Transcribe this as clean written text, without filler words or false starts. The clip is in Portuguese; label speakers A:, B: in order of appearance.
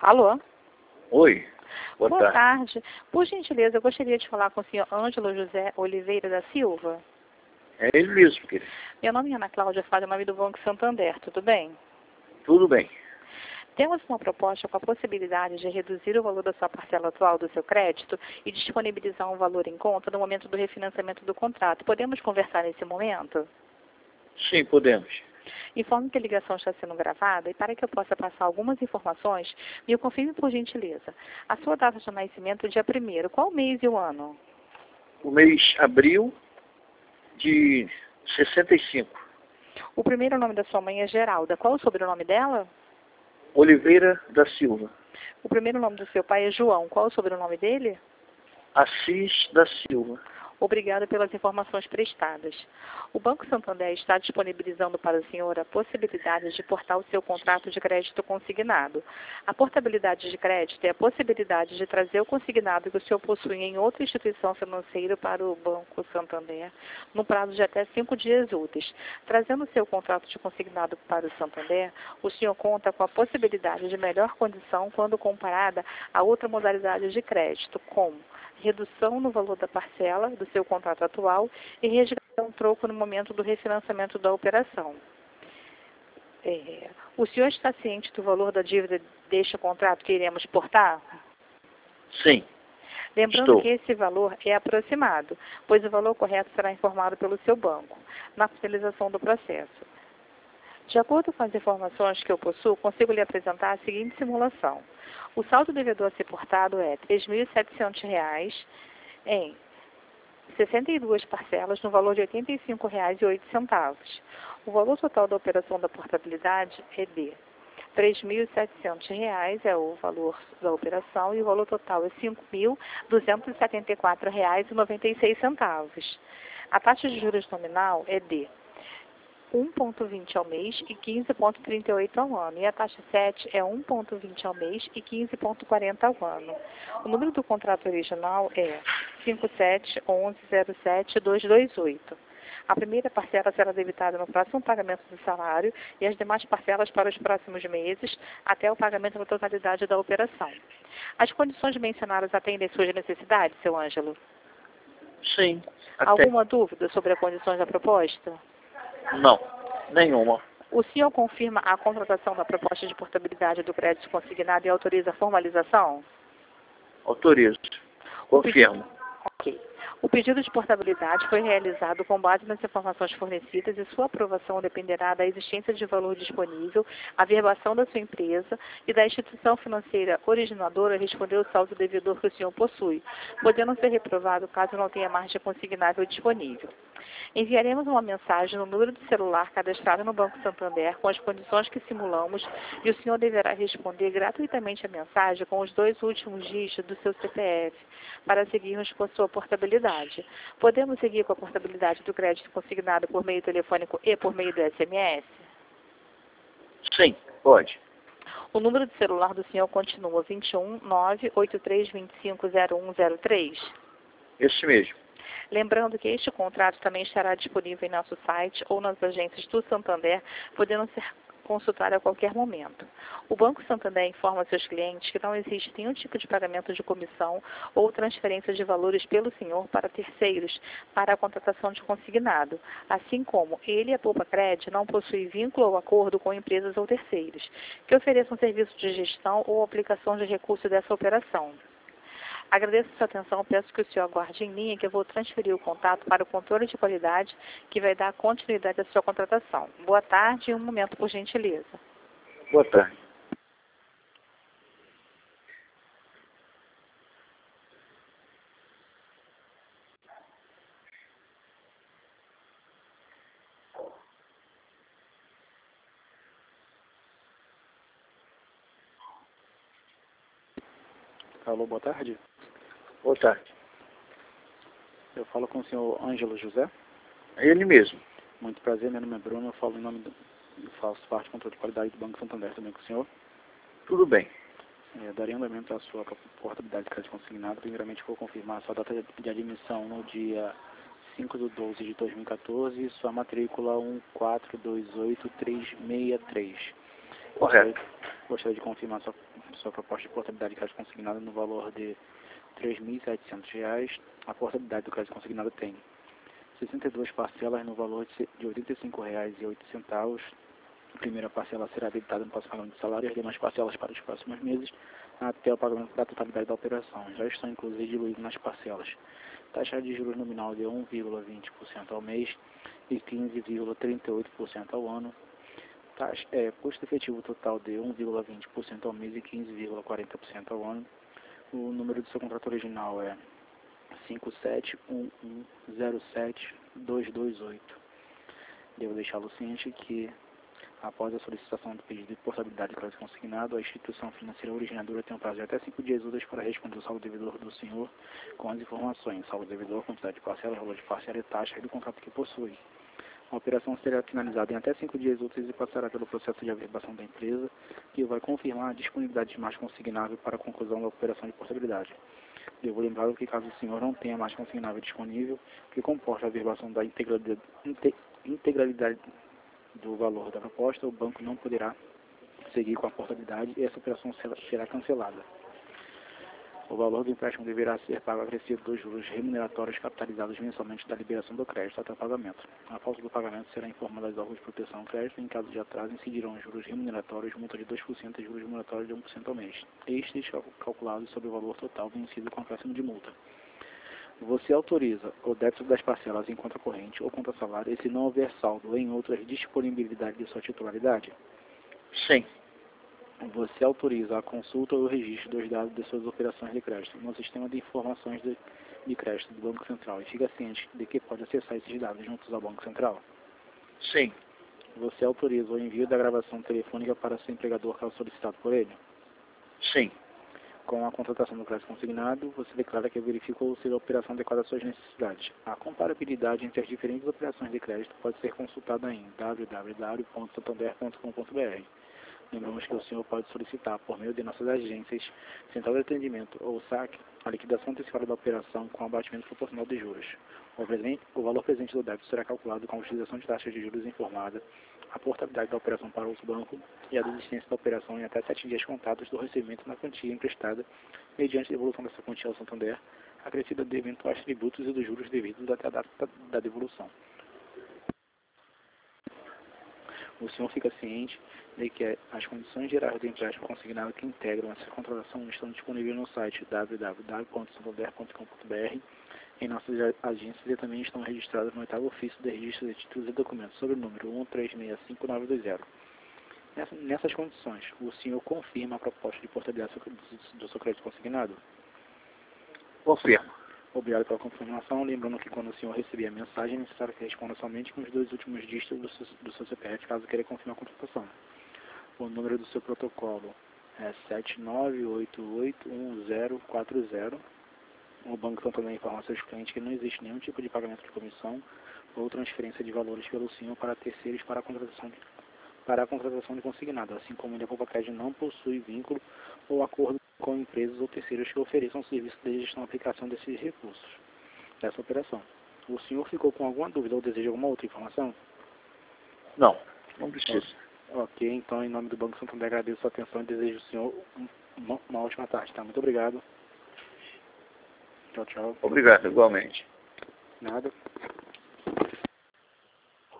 A: Alô?
B: Oi,
A: Boa tarde. Por gentileza, eu gostaria de falar com o senhor Ângelo José Oliveira da Silva.
B: É ele mesmo, querido.
A: Meu nome é Ana Cláudia, falo em nome do Banco Santander, tudo bem?
B: Tudo bem.
A: Temos uma proposta com a possibilidade de reduzir o valor da sua parcela atual do seu crédito e disponibilizar um valor em conta no momento do refinanciamento do contrato. Podemos conversar nesse momento?
B: Sim, podemos.
A: Informe que a ligação está sendo gravada e para que eu possa passar algumas informações, me confirme por gentileza. A sua data de nascimento é dia 1º. Qual mês e o ano?
B: O mês abril de 65.
A: O primeiro nome da sua mãe é Geralda. Qual o sobrenome dela?
B: Oliveira da Silva.
A: O primeiro nome do seu pai é João. Qual o sobrenome dele?
B: Assis da Silva.
A: Obrigada pelas informações prestadas. O Banco Santander está disponibilizando para o senhor a possibilidade de portar o seu contrato de crédito consignado. A portabilidade de crédito é a possibilidade de trazer o consignado que o senhor possui em outra instituição financeira para o Banco Santander, no prazo de até 5 dias úteis. Trazendo o seu contrato de consignado para o Santander, o senhor conta com a possibilidade de melhor condição quando comparada a outra modalidade de crédito, como redução no valor da parcela do seu contrato atual e resgatar um troco no momento do refinanciamento da operação. O senhor está ciente do valor da dívida deste contrato que iremos portar?
B: Sim.
A: Lembrando
B: Estou.
A: que esse valor é aproximado, pois o valor correto será informado pelo seu banco na finalização do processo. De acordo com as informações que eu possuo, consigo lhe apresentar a seguinte simulação. O saldo devedor a ser portado é R$ 3.700 em 62 parcelas no valor de R$ 85,08. O valor total da operação da portabilidade é de R$ 3.700 é o valor da operação e o valor total é R$ 5.274,96. A taxa de juros nominal é de 1,20 ao mês e 15,38 ao ano. E a taxa 7 é 1,20 ao mês e 15,40 ao ano. O número do contrato original é 571107-228. A primeira parcela será debitada no próximo pagamento do salário e as demais parcelas para os próximos meses, até o pagamento da totalidade da operação. As condições mencionadas atendem às suas necessidades, seu Ângelo?
B: Sim. Até.
A: Alguma dúvida sobre as condições da proposta?
B: Não, nenhuma.
A: O senhor confirma a contratação da proposta de portabilidade do crédito consignado e autoriza a formalização?
B: Autorizo. Confirmo.
A: Ok. O pedido de portabilidade foi realizado com base nas informações fornecidas e sua aprovação dependerá da existência de valor disponível, a verbação da sua empresa e da instituição financeira originadora responder o saldo devedor que o senhor possui, podendo ser reprovado caso não tenha margem consignável disponível. Enviaremos uma mensagem no número de celular cadastrado no Banco Santander com as condições que simulamos e o senhor deverá responder gratuitamente a mensagem com os 2 últimos dígitos do seu CPF para seguirmos com a sua portabilidade. Podemos seguir com a portabilidade do crédito consignado por meio telefônico e por meio do SMS?
B: Sim, pode.
A: O número de celular do senhor continua 21 98325 0103?
B: Esse mesmo.
A: Lembrando que este contrato também estará disponível em nosso site ou nas agências do Santander, podendo ser consultado a qualquer momento. O Banco Santander informa seus clientes que não existe nenhum tipo de pagamento de comissão ou transferência de valores pelo senhor para terceiros para a contratação de consignado, assim como ele e a Poupa Cred não possuem vínculo ou acordo com empresas ou terceiros que ofereçam serviço de gestão ou aplicação de recursos dessa operação. Agradeço a sua atenção, peço que o senhor aguarde em linha que eu vou transferir o contato para o controle de qualidade que vai dar continuidade à sua contratação. Boa tarde e um momento, por gentileza.
B: Boa tarde.
C: Alô, boa tarde.
B: Boa tarde.
C: Eu falo com o senhor Ângelo José.
B: É ele mesmo.
C: Muito prazer, meu nome é Bruno, eu falo em nome eu faço parte do controle de qualidade do Banco Santander também com o senhor.
B: Tudo bem.
C: Daria andamento à sua portabilidade de crédito consignado. Primeiramente, vou confirmar a sua data de admissão no dia 5/12/2014 e sua matrícula 1428363.
B: Correto.
C: Gostaria de confirmar sua proposta de portabilidade de crédito consignado no valor de R$ 3.700. A portabilidade do crédito consignado tem 62 parcelas no valor de R$ 85,08. A primeira parcela será debitada no pagamento do salário e as demais parcelas para os próximos meses até o pagamento da totalidade da operação. Já estão inclusive diluídos nas parcelas. Taxa de juros nominal de 1,20% ao mês e 15,38% ao ano. Custo efetivo total de 1,20% ao mês e 15,40% ao ano. O número do seu contrato original é 571107-228. Devo deixá-lo ciente que, após a solicitação do pedido de portabilidade de crédito consignado, a instituição financeira originadora tem um prazo de até 5 dias úteis para responder o saldo devedor do senhor com as informações: saldo devedor, quantidade de parcela, valor de parcela e taxa do contrato que possui. A operação será finalizada em até 5 dias úteis e passará pelo processo de averbação da empresa, que vai confirmar a disponibilidade de mais consignável para a conclusão da operação de portabilidade. Devo lembrar que, caso o senhor não tenha mais consignável disponível, que comporte a averbação da integralidade do valor da proposta, o banco não poderá seguir com a portabilidade e essa operação será cancelada. O valor do empréstimo deverá ser pago acrescido dos juros remuneratórios capitalizados mensalmente da liberação do crédito até o pagamento. A falta do pagamento será informada aos órgãos de proteção ao crédito. Em caso de atraso, incidirão os juros remuneratórios, multa de 2% e juros remuneratórios de 1% ao mês. Estes calculados sobre o valor total vencido com acréscimo de multa. Você autoriza o débito das parcelas em conta corrente ou conta salário e, se não houver saldo em outras disponibilidades de sua titularidade?
B: Sim.
C: Você autoriza a consulta ou o registro dos dados de suas operações de crédito no sistema de informações de crédito do Banco Central e fica ciente de que pode acessar esses dados juntos ao Banco Central?
B: Sim.
C: Você autoriza o envio da gravação telefônica para seu empregador caso solicitado por ele?
B: Sim.
C: Com a contratação do crédito consignado, você declara que verificou se a operação adequada às suas necessidades. A comparabilidade entre as diferentes operações de crédito pode ser consultada em www.santander.com.br. Lembramos que o senhor pode solicitar, por meio de nossas agências, Central de Atendimento ou SAC, a liquidação antecipada da operação com abatimento proporcional de juros. O valor presente do débito será calculado com a utilização de taxa de juros informada, a portabilidade da operação para outro banco e a desistência da operação em até 7 dias contados do recebimento na quantia emprestada, mediante a devolução dessa quantia ao Santander, acrescida de eventuais tributos e dos juros devidos até a data da devolução. O senhor fica ciente de que as condições gerais do empréstimo consignado que integram essa contratação estão disponíveis no site www.santander.com.br, em nossas agências e também estão registradas no 8º ofício de registro de títulos e documentos sob o número 1365920. Nessas condições, o senhor confirma a proposta de portabilidade do seu crédito consignado?
B: Confirmo.
C: Obrigado pela confirmação. Lembrando que quando o senhor receber a mensagem, é necessário que responda somente com os 2 últimos dígitos do seu CPF, caso queira confirmar a contratação. O número do seu protocolo é 79881040. O Banco Santander informa aos seus clientes que não existe nenhum tipo de pagamento de comissão ou transferência de valores pelo senhor para terceiros para a contratação de consignado, assim como ele, a Copacred não possui vínculo ou acordo com empresas ou terceiros que ofereçam serviço de gestão e aplicação desses recursos, dessa operação. O senhor ficou com alguma dúvida ou deseja alguma outra informação?
B: Não, não precisa.
C: Ok, então em nome do Banco Santander agradeço a sua atenção e desejo ao senhor uma ótima tarde, tá? Muito obrigado. Tchau, tchau.
B: Obrigado, igualmente.
C: Nada.